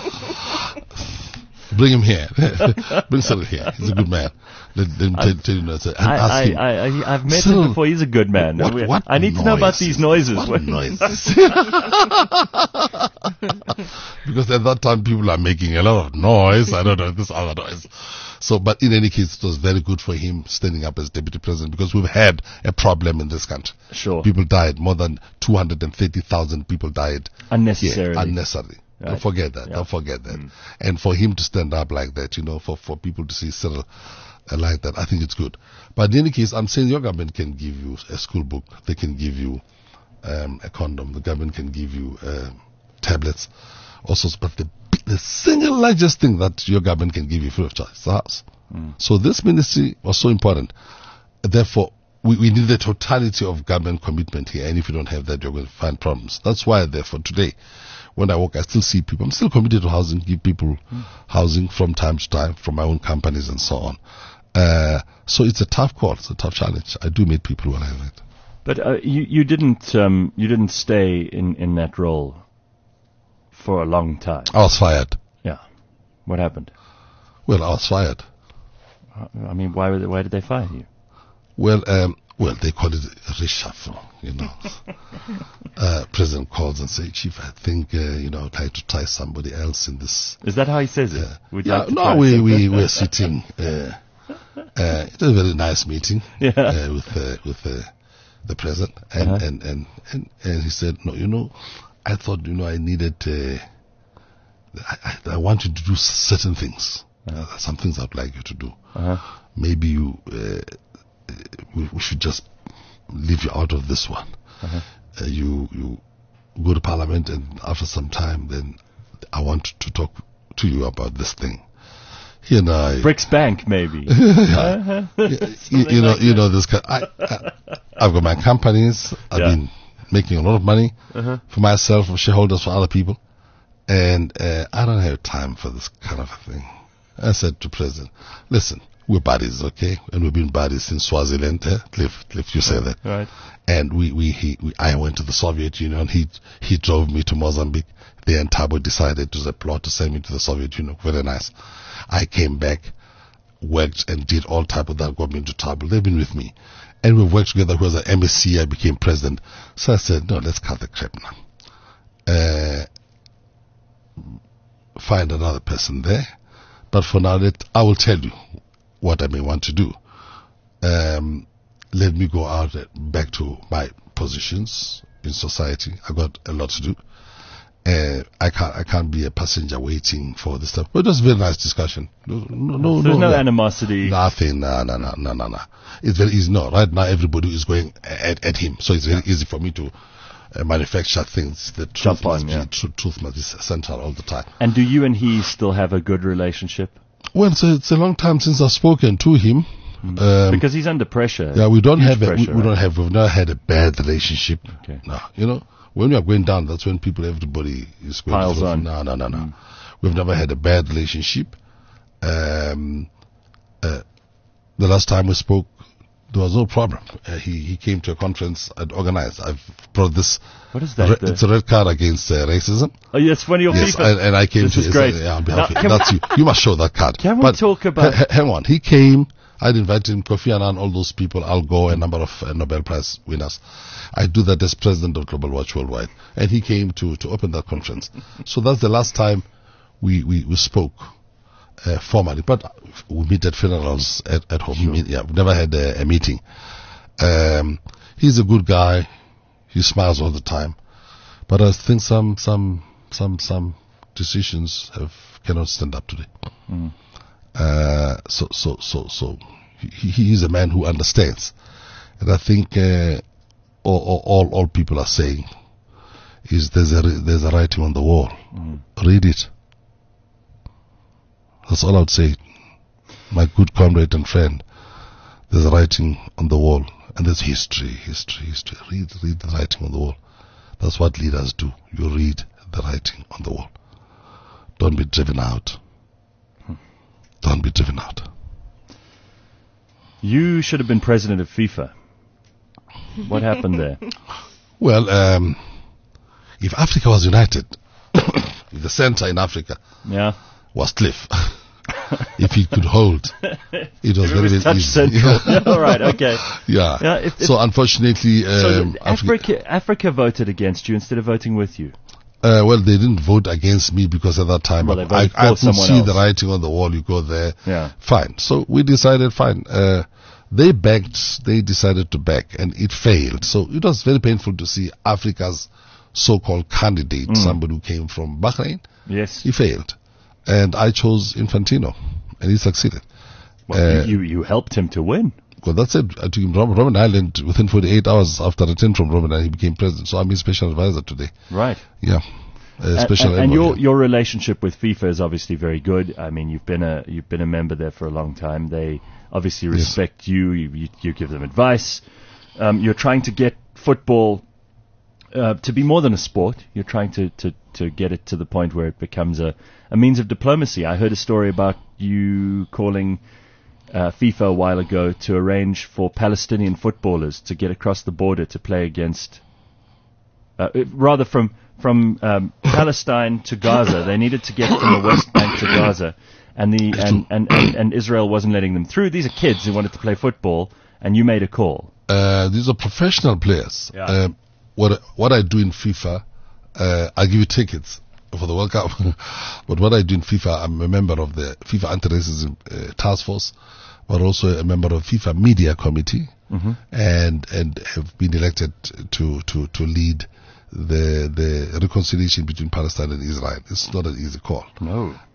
Bring him here. Bring Cyril here. He's a good man. Let, let him tell, tell you no, and I, ask I, him. I, I, I've met Cyril, him before. He's a good man. What, what I need to know about these noises. What noises? Because at that time people are making a lot of noise. I don't know this other noise. So, but in any case, it was very good for him standing up as deputy president because we've had a problem in this country. Sure. People died. More than two hundred thirty thousand people died. Unnecessarily. Yeah, unnecessarily. Right. Don't forget that. Yeah. Don't forget that. Mm. And for him to stand up like that, you know, for, for people to see Cyril uh, like that, I think it's good. But in any case, I'm saying your government can give you a school book. They can give you um, a condom. The government can give you uh, tablets. Also, but the the single largest thing that your government can give you free of charge is the house. Mm. So this ministry was so important. Therefore, we, we need the totality of government commitment here. And if you don't have that, you're going to find problems. That's why, therefore, today, when I walk, I still see people. I'm still committed to housing, give people mm. housing from time to time from my own companies and so on. Uh, so it's a tough call. It's a tough challenge. I do meet people who are like that. But uh, you, you didn't um, you didn't stay in, in that role for a long time. I was fired. Yeah. What happened? Well, I was fired. I mean, why they, why did they fire you? Well, um, well, they call it a reshuffle, you know. uh, President calls and says, Chief, I think, uh, you know, I'd like to try somebody else in this. Is that how he says it? Uh, Would yeah, like to no, we, we were sitting. Uh, uh, it was a very nice meeting yeah. uh, with uh, with uh, the president. And, uh-huh. and, and, and, and he said, no, you know, I thought, you know, I needed, uh, I, I, I wanted to do certain things. Uh, some things I'd like you to do. Uh-huh. Maybe you, uh, we, we should just leave you out of this one. Uh-huh. Uh, you you go to Parliament, and after some time, then I want to talk to you about this thing. He and I, Bricks Bank, maybe. yeah, you, you know, like you know this. Kind, I, I, I've got my companies. I've Yeah. been making a lot of money Uh-huh. for myself, for shareholders, for other people, and uh, I don't have time for this kind of a thing. I said to President, "Listen, we're buddies, okay, and we've been buddies since Swaziland, eh? Cliff, Cliff, you say that, Right. and we, we, he, we, I went to the Soviet Union. He, he drove me to Mozambique. They and Thabo decided to the plot to send me to the Soviet Union. Very nice. I came back, worked and did all type of that, got me into trouble. They've been with me, and we worked together. He was an M S C. I became president. So I said, no, let's cut the crap now. Uh, find another person there, but for now, let I will tell you what I may want to do. Um, let me go out uh, back to my positions in society. I got a lot to do. Uh, I can't I can't be a passenger waiting for this stuff. But it was a very nice discussion. No, no, no, There's no no animosity. Nothing. No, no, no, no, no, no. It's very easy. No, right now everybody is going at, at him, so it's very easy for me to uh, manufacture things. The truth Jump must on, be yeah. tr- truth must be central all the time. And do you and he still have a good relationship? Well, it's a, it's a long time since I've spoken to him. Um, Because he's under pressure. yeah, we don't Huge have a, we, pressure, we don't right? have we've never had a bad relationship. Okay. No, you know, when we are going down, that's when people, everybody is going Piles to on. No, no, no, no. We've never had a bad relationship. Um, uh, the last time we spoke, there was no problem. Uh, he he came to a conference I'd organized. I've brought this. What is that? Re- The- it's a red card against uh, racism. Oh, yes, one of your Yes, FIFA. and, and I came This to is yes, great. Yeah, on Now, behalf of can you. That's you. You must show that card. Can we but talk about- h- h- hang on. He came. I'd invited him, Kofi Annan, all those people, Al Gore, a number of uh, Nobel Prize winners. I do that as president of Global Watch Worldwide. And he came to, to open that conference. So that's the last time we, we, we spoke uh, formally. But we meet at funerals at, at home. We meet, yeah, we never had a, a meeting. Um, he's a good guy. He smiles all the time. But I think some, some, some, some decisions have cannot stand up today. Mm. Uh, so, so, so, so, he, he is a man who understands. And I think, uh, all, all, all people are saying is there's a, there's a writing on the wall. Mm. Read it. That's all I would say. My good comrade and friend, there's a writing on the wall. And there's history, history, history. Read, read the writing on the wall. That's what leaders do. You read the writing on the wall. Don't be driven out. Don't be driven out. You should have been president of FIFA. What happened there? Well, um, if Africa was united, if the center in Africa Yeah. was Cliff, if he could hold, it was It very, was very touch easy. central. Yeah, all right, okay. Yeah. Yeah, if- if- so unfortunately, So um, the- Africa, Africa voted against you instead of voting with you. Uh, well, they didn't vote against me because at that time Well, they I, voted I for could someone see else. the writing on the wall. You go there, Yeah. fine. So we decided, fine. Uh, they backed, they decided to back, and it failed. So it was very painful to see Africa's so-called candidate, Mm. somebody who came from Bahrain, Yes. he failed, and I chose Infantino, and he succeeded. Well, uh, you, you helped him to win. Well, that's it. I took him from Robben Island within forty-eight hours after return from Robben Island. He became president. So I'm his special advisor today. Right. Yeah. Uh, And- special and, and envoy, your yeah. your relationship with FIFA is obviously very good. I mean, you've been a you've been a member there for a long time. They obviously Yes. respect you. You, you. you give them advice. Um, you're trying to get football uh, to be more than a sport. You're trying to, to, to get it to the point where it becomes a, a means of diplomacy. I heard a story about you calling uh, FIFA a while ago to arrange for Palestinian footballers to get across the border to play against, uh, rather from from um, Palestine to Gaza. They needed to get from the West Bank to Gaza, and the and, and, and, and Israel wasn't letting them through. These are kids who wanted to play football, and you made a call. Uh, these are professional players. Yeah. Uh, what what I do in FIFA, uh, I give you tickets for the World Cup. But what I do in FIFA, I'm a member of the FIFA Anti-Racism uh, Task Force, but also a member of FIFA Media Committee, Mm-hmm. and and have been elected to to to lead the the reconciliation between Palestine and Israel. It's not an easy call. No.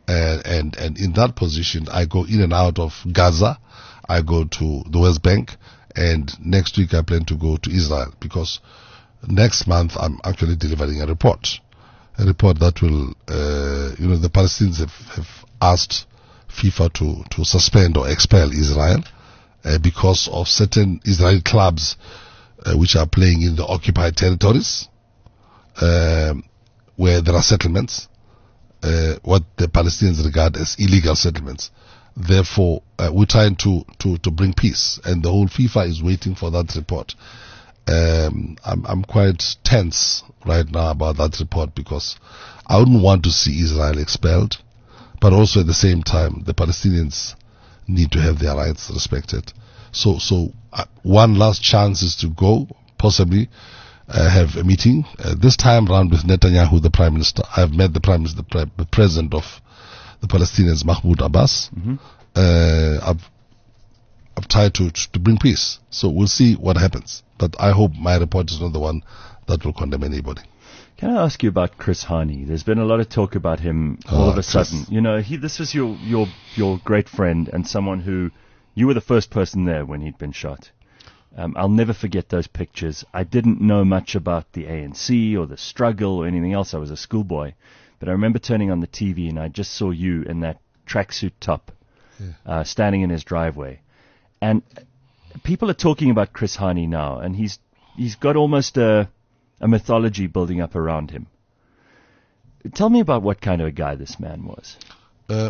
And, and, and in that position, I go in and out of Gaza. I go to the West Bank. And next week I plan to go to Israel, because next month I'm actually delivering a report. A report that will, uh, you know, the Palestinians have, have asked FIFA to, to suspend or expel Israel uh, because of certain Israeli clubs uh, which are playing in the occupied territories um, where there are settlements. Uh, what the Palestinians regard as illegal settlements. Therefore, uh, we're trying to, to, to bring peace, and the whole FIFA is waiting for that report. Um, I'm, I'm quite tense right now about that report, because I wouldn't want to see Israel expelled, but also at the same time, the Palestinians need to have their rights respected. So, so uh, one last chance is to go, possibly, Uh, have a meeting uh, this time around with Netanyahu, the Prime Minister. I've met the Prime Minister, the, pre- the President of the Palestinians, Mahmoud Abbas. Mm-hmm. Uh, I've I've tried to to bring peace. So we'll see what happens. But I hope my report is not the one that will condemn anybody. Can I ask you about Chris Hani? There's been a lot of talk about him all Oh, of a Chris. sudden. You know, he this was your your your great friend and someone who you were the first person there when he'd been shot. Um, I'll never forget those pictures. I didn't know much about the A N C or the struggle or anything else. I was a schoolboy. But I remember turning on the T V and I just saw you in that tracksuit top, Yeah. uh, standing in his driveway. And people are talking about Chris Hani now, and he's he's got almost a, a mythology building up around him. Tell me about what kind of a guy this man was. Uh,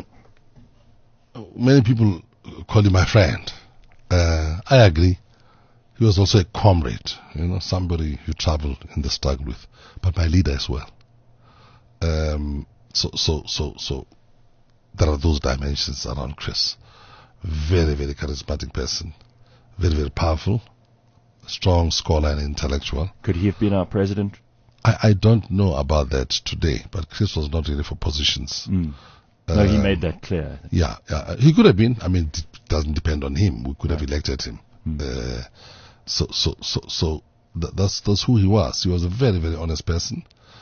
many people call him my friend. Uh, I agree. He was also a comrade, you know, somebody you traveled in the struggle with, but my leader as well. Um, so, so, so, so, there are those dimensions around Chris. Very, very charismatic person, very, very powerful, strong scholar and intellectual. Could he have been our president? I, I don't know about that today, but Chris was not really for positions. Mm. No, he Um, made that clear. Yeah, yeah, he could have been. I mean, it doesn't depend on him. We could have elected him. Mm. Uh, so, so, so, so th- that's that's who he was. He was a very, very honest person,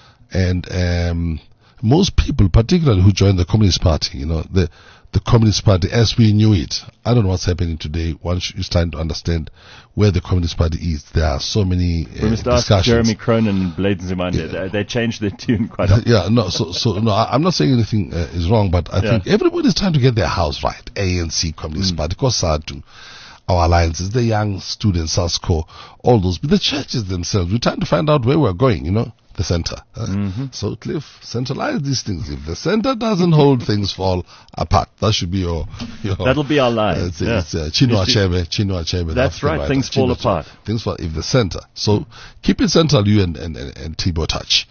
and um, most people, particularly who joined the Communist Party, you know, the the Communist Party as we knew it. I don't know what's happening today. One is trying to understand where the Communist Party is. There are so many uh, We must ask discussions. Jeremy Cronin and Bladensmann. They, they changed their tune quite often. Yeah, no, so, so, no, I, I'm not saying anything uh, is wrong, but I Yeah. think everybody's trying to get their house right. A N C, Communist Party, COSATU, our alliances, the young students, SASCO, all those, but the churches themselves. We're trying to find out where we're going, you know, the center. Uh, So, Cliff, centralize these things. If the center doesn't hold, things fall apart. That should be your, your That'll be our line. uh, it's, Yeah. it's uh, Chino You see- Achebe, Chino Achebe. the That's African right, writer. things fall Chino Achebe. apart. Things fall, if the center. So keep it central, you and, and, and, and Thibaut Touch.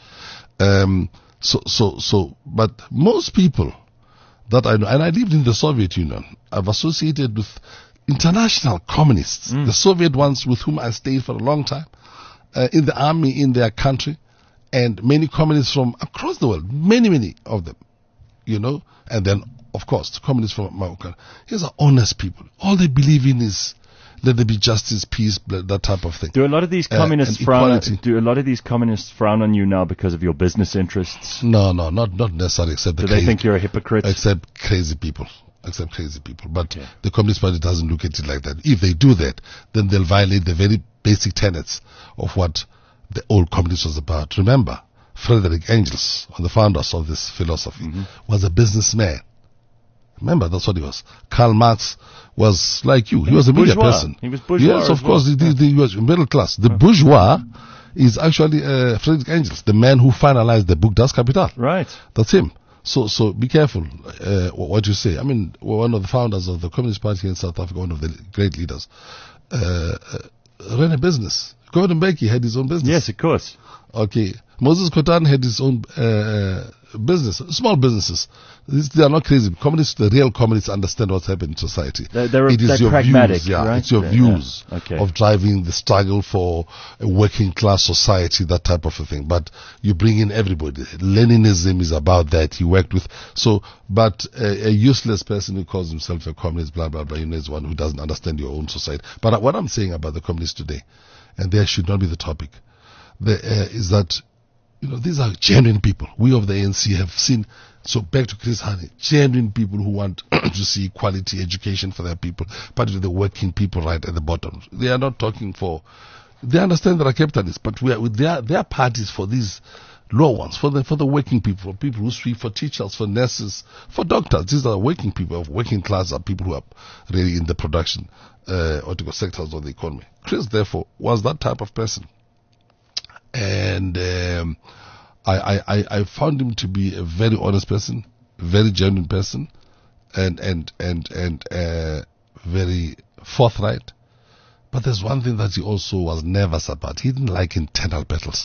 Um, so, so, so, but most people that I know, and I lived in the Soviet Union, I've associated with international communists, the Soviet ones with whom I stayed for a long time, uh, in the army, in their country, and many communists from across the world, many, many of them, you know, and then, of course, the communists from my own country. These are honest people. All they believe in is let there be justice, peace, blah, that type of thing. Do a lot of these Uh, communists and frown? equality. Do a lot of these communists frown on you now because of your business interests? No, no, not not necessarily, except the Do they crazy, think you're a hypocrite? except crazy people. Except crazy people. But Yeah. the Communist Party doesn't look at it like that. If they do that, then they'll violate the very basic tenets of what the old communism was about. Remember, Frederick Engels, one of the founders of this philosophy, was a businessman. Remember, that's what he was. Karl Marx was like you. He was a media bourgeois. person. He was bourgeois Yes, of as course. well. He, he, he was middle class. The bourgeois is actually uh, Frederick Engels, the man who finalized the book Das Kapital. Right. That's him. So, so be careful uh, what you say. I mean, one of the founders of the Communist Party in South Africa, one of the great leaders, uh, uh, ran a business. Gordon Mbeki had his own business. Yes, of course. Okay. Moses Kotan had his own uh, business, small businesses. These, they are not crazy. Communists, the real communists, understand what's happening in society. They're- they're- it is they're your pragmatic, views, yeah. right? It's your Yeah, views yeah. Okay. of driving the struggle for a working class society, that type of a thing. But you bring in everybody. Leninism is about that. He worked with so, but a, a useless person who calls himself a communist, blah blah blah, you know, is one who doesn't understand your own society. But what I'm saying about the communists today, and there should not be the topic, the, uh, is that You know, these are genuine people. We of the A N C have seen, so back to Chris Hani, genuine people who want to see quality education for their people, particularly the working people right at the bottom. They are not talking for, they understand that are capitalists, but we are with their, their parties for these low ones, for the, for the working people, for people who sweep, for teachers, for nurses, for doctors. These are working people, working class are people who are really in the production, uh, or to go sectors of the economy. Chris, therefore, was that type of person. And um, I, I, I found him to be a very honest person, very genuine person, and and and and uh, very forthright. But there's one thing that he also was nervous about. He didn't like internal battles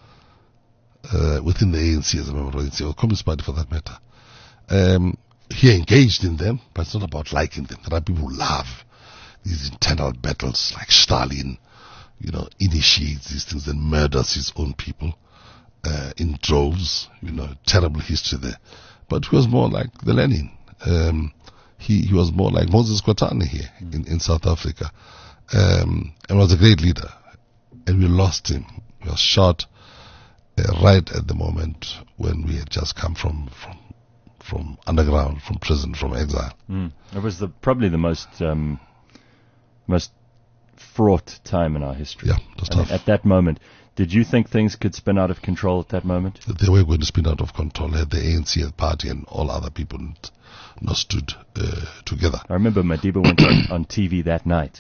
uh, within the A N C, as a member of the A N C, or the Communist Party for that matter. Um, he engaged in them, but it's not about liking them. There are people who love these internal battles, like Stalin. You know, initiates these things and murders his own people uh, in droves. You know, terrible history there. But he was more like the Lenin. Um, he he was more like Moses Kotane here mm. in, in South Africa, um, and was a great leader. And we lost him. He was shot uh, right at the moment when we had just come from from from underground, from prison, from exile. Mm. It was the probably the most um, most. fraught time in our history. Yeah, it was I mean, tough. at that moment, did you think things could spin out of control at that moment? They were going to spin out of control had the A N C, the party, and all other people not, not stood uh, together. I remember Madiba went on, on T V that night.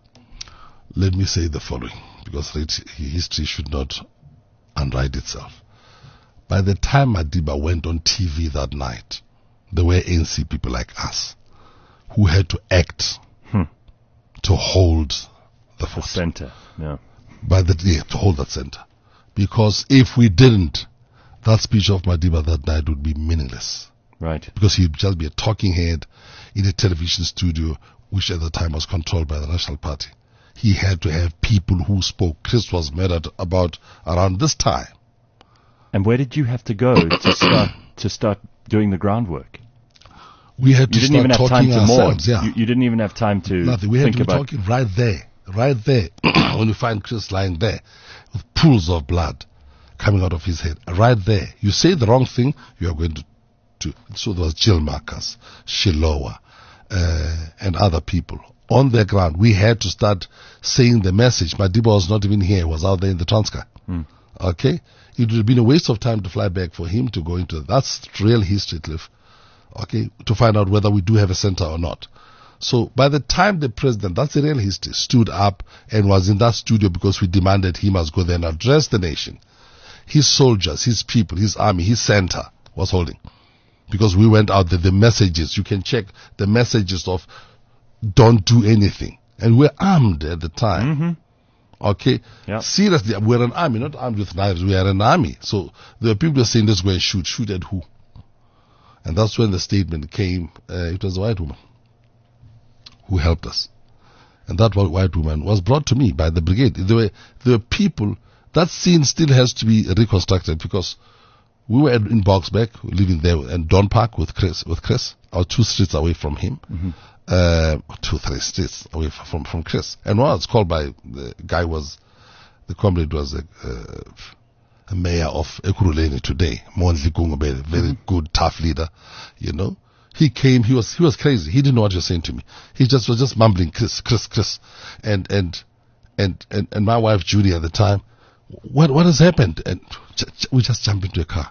Let me say the following, because history should not unwrite itself. By the time Madiba went on T V that night, there were A N C people like us who had to act hmm. to hold the fort. Center, yeah. By the yeah, to hold that center. Because if we didn't, that speech of Madiba that night would be meaningless. Right. Because he'd just be a talking head in a television studio, which at the time was controlled by the National Party. He had to have people who spoke. Chris was murdered about around this time. And where did you have to go to start to start doing the groundwork? We had to you didn't start even have talking time to ourselves. mourn. Yeah. You, you didn't even have time to Nothing. We had think to be about talking right there, right there. When you find Chris lying there with pools of blood coming out of his head, right there. You say the wrong thing, you are going to. to so there was Jill Marcus, Shilowa, uh, and other people on the ground. We had to start saying the message. Madiba was not even here; he was out there in the Transkei. Mm. Okay, it would have been a waste of time to fly back for him to go into. That's real history, Cliff. Okay, to find out whether we do have a center or not. So by the time the president, that's the real history, stood up and was in that studio because we demanded he must go there and address the nation, his soldiers, his people, his army, his center was holding. Because we went out there, the messages, you can check the messages of don't do anything. And we're armed at the time. Mm-hmm. Okay? Yep. Seriously, we're an army, not armed with knives, we are an army. So there are people saying, let's go and shoot. Shoot at who? And that's when the statement came. Uh, it was a white woman who helped us. And that white woman was brought to me by the brigade. There were, there were people, that scene still has to be reconstructed because we were in Boxback, living there in Don Park with Chris, with Chris, or two streets away from him. Mm-hmm. Uh, two, three streets away from, from Chris. And one was called by, the guy was, the comrade was a, uh, a mayor of Ekurhuleni today, Mondli Gungubele, very mm-hmm. good, tough leader, you know. He came, he was, he was crazy. He didn't know what you're saying to me. He just was just mumbling, Chris, Chris, Chris. And, and, and, and, and my wife, Judy, at the time, what, what has happened? And j- j- we just jumped into a car.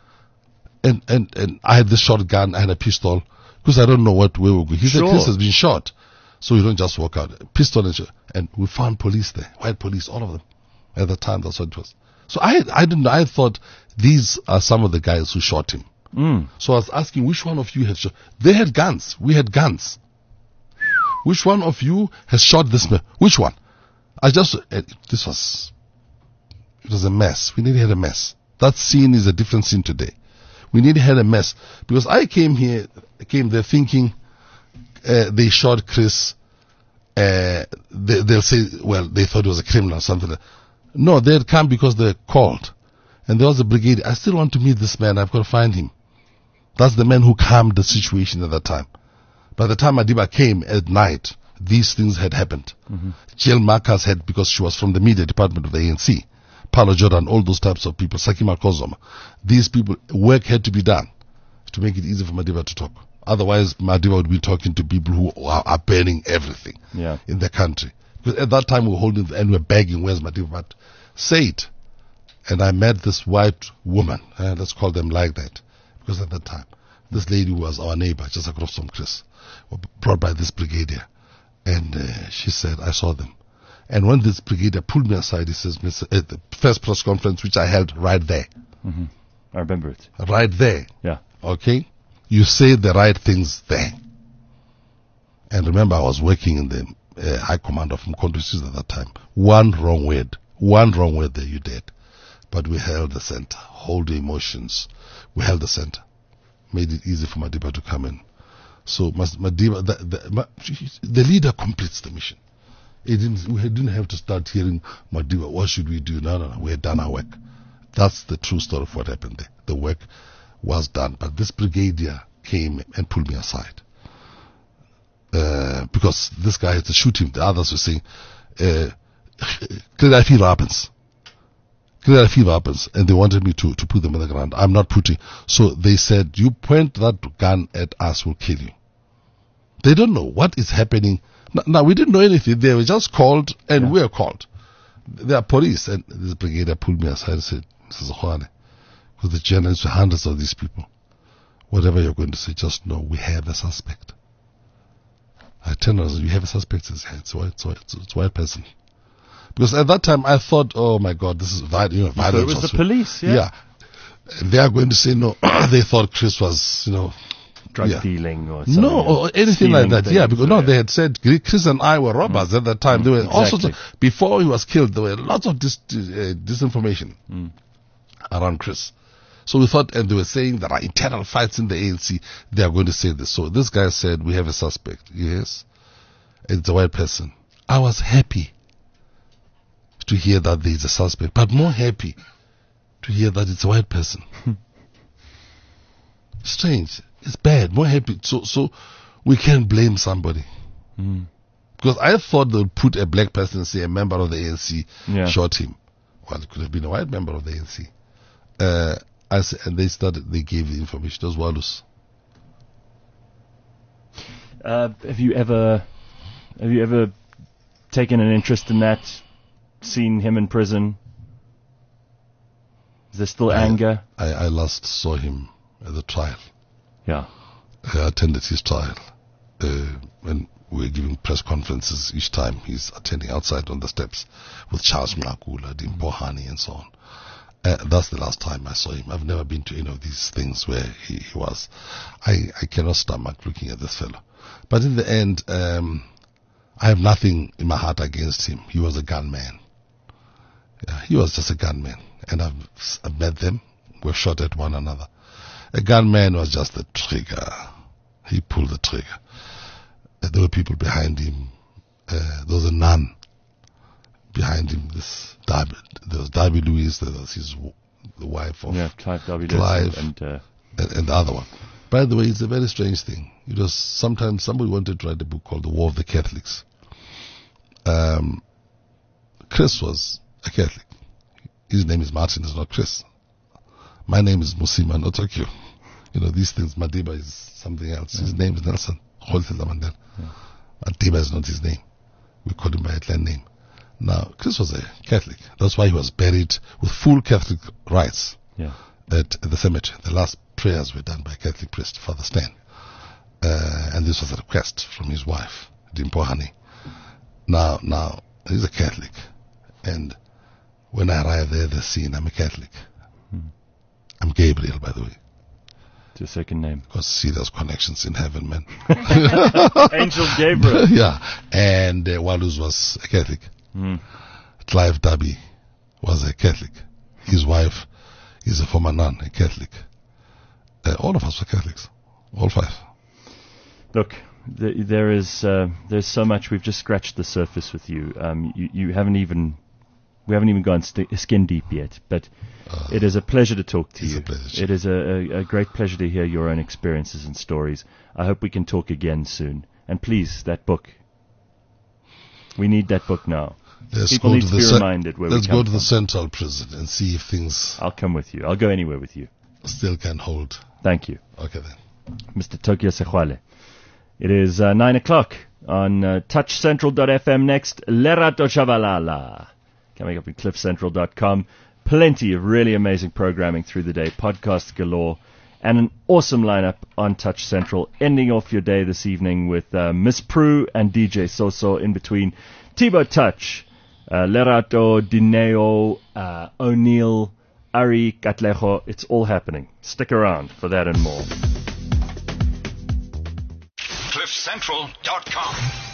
And, and, and I had this shotgun, I had a pistol, because I don't know what, where we're going. He sure. said, Chris has been shot. So you don't just walk out. Pistol and, sh- and we found police there, white police, all of them. At the time, that's what it was. So I, I didn't know, I thought these are some of the guys who shot him. Mm. So I was asking, which one of you had shot? They had guns. We had guns. Which one of you has shot this man? Which one? I just, uh, this was, it was a mess. We nearly had a mess. That scene is a different scene today. We nearly had a mess. Because I came here, came there thinking, uh, they shot Chris, uh, they, they'll say, well, they thought it was a criminal or something like that. No, they had come because they were called. And there was a brigade. I still want to meet this man. I've got to find him. That's the man who calmed the situation at that time. By the time Madiba came at night, these things had happened. Mm-hmm. Jill Marcus had, because she was from the media department of the A N C, Paulo Jordan, all those types of people, Sakima Kozoma. These people, work had to be done to make it easy for Madiba to talk. Otherwise, Madiba would be talking to people who are, are burning everything Yeah. in the country. Because at that time we were holding and we were begging, where's Madiba? But say it. And I met this white woman, uh, let's call them like that, because at that time, this lady was our neighbor, just across from Chris, brought by this brigadier. And uh, she said, I saw them. And when this brigadier pulled me aside, he says, Mister at the first press conference, which I held right there. Mm-hmm. I remember it. Right there. Yeah. Okay? You say the right things there. And remember, I was working in the uh, High Command of Mkondo at that time. One wrong word. One wrong word there, you dead. But we held the center. Hold the emotions. We held the center. Made it easy for Madiba to come in. So Madiba, the, the, the leader completes the mission. It didn't, we didn't have to start hearing Madiba, what should we do? No, no, no, we had done our work. That's the true story of what happened there. The work was done. But this brigadier came and pulled me aside. Uh, because this guy had to shoot him. The others were saying, uh, fever happens. fever happens. And they wanted me to, to put them on the ground. I'm not putting. So they said, you point that gun at us, we'll kill you. They don't know what is happening. Now, we didn't know anything. They were just called, and yeah. we were called. They are police. And this brigadier pulled me aside and said, Missus Zahwane, because the journalists were hundreds of these people. Whatever you're going to say, just know we have a suspect. I tell her, you have a suspect. It's a white, it's a white, it's a white person. Because at that time, I thought, oh my God, this is violence. You know, violence. So it was the police, yeah. Yeah. And they are going to say, no, they thought Chris was, you know, drug yeah. dealing or something. No, or anything like that. Yeah, because no, yeah. they had said Chris and I were robbers mm. at that time. Mm, There were exactly. all sorts of, before he was killed, there were lots of dis, uh, disinformation mm. around Chris. So we thought, and they were saying there are internal fights in the A N C. They are going to say this. So this guy said, we have a suspect. Yes. It's a white person. I was happy to hear that there is a suspect, but more happy to hear that it's a white person. Strange. It's bad. More happy. So, so we can't blame somebody. Mm. Because I thought they would put a black person and say a member of the A N C yeah. shot him. Well, it could have been a white member of the A N C. Uh, I said, and they started, they gave the information. Those Walus. Uh, have you ever, have you ever taken an interest in that? Seen him in prison? Is there still I, anger? I, I last saw him at the trial. Yeah. I attended his trial. Uh, when we were giving press conferences each time, he's attending outside on the steps with Charles Mlakula, Dimpohani, and so on. Uh, that's the last time I saw him. I've never been to any of these things where he, he was. I, I cannot stomach looking at this fellow. But in the end, um, I have nothing in my heart against him. He was a gunman. Yeah, he was just a gunman. And I've, I've met them. We've shot at one another. A gunman was just the trigger. He pulled the trigger. Uh, there were people behind him. Uh, there was a nun behind him. This Darby, there was Darby Lewis. There was his the wife of yeah, Clive Darby Clive, and, uh, and and the other one. By the way, it's a very strange thing. It was sometimes somebody wanted to write a book called The War of the Catholics. Um, Chris was a Catholic. His name is Martin. It's not Chris. My name is Musima, not Tokyo. You know, these things, Madiba is something else. Yeah. His name is Nelson. Yeah. Madiba is not his name. We call him by a clan name. Now, Chris was a Catholic. That's why he was buried with full Catholic rites yeah. at, at the cemetery. The last prayers were done by a Catholic priest, Father Stan. Uh, and this was a request from his wife, Dimpohani. Now, now, he's a Catholic. And when I arrived there, the scene, I'm a Catholic. Hmm. I'm Gabriel, by the way. It's your second name. Because see, there's connections in heaven, man. Angel Gabriel. Yeah. And uh, Walus was a Catholic. Hmm. Clive Darby was a Catholic. His wife is a former nun, a Catholic. Uh, all of us were Catholics. All five. Look, th- there is uh, there's so much. We've just scratched the surface with you. Um, you, you haven't even we haven't even gone st- skin deep yet. But uh, it is a pleasure to talk to it's you. A pleasure. It is a, a, a great pleasure to hear your own experiences and stories. I hope we can talk again soon. And please, that book. We need that book now. Let's People go need to to the be cen- reminded where we Let's come go to from. the central prison and see if things I'll come with you. I'll go anywhere with you. still can hold. Thank you, Okay then. Mister Tokyo Sexwale. It is uh, nine o'clock on uh, touch central dot f m. Next, Lerato Chavalala. Coming up at cliff central dot com. Plenty of really amazing programming through the day. Podcasts galore. And an awesome lineup on Touch Central. Ending off your day this evening with uh, Miss Prue and D J Soso in between. Tibo Touch, uh, Lerato, Dineo, uh, O'Neill, Ari, Katlejo. It's all happening. Stick around for that and more. cliff central dot com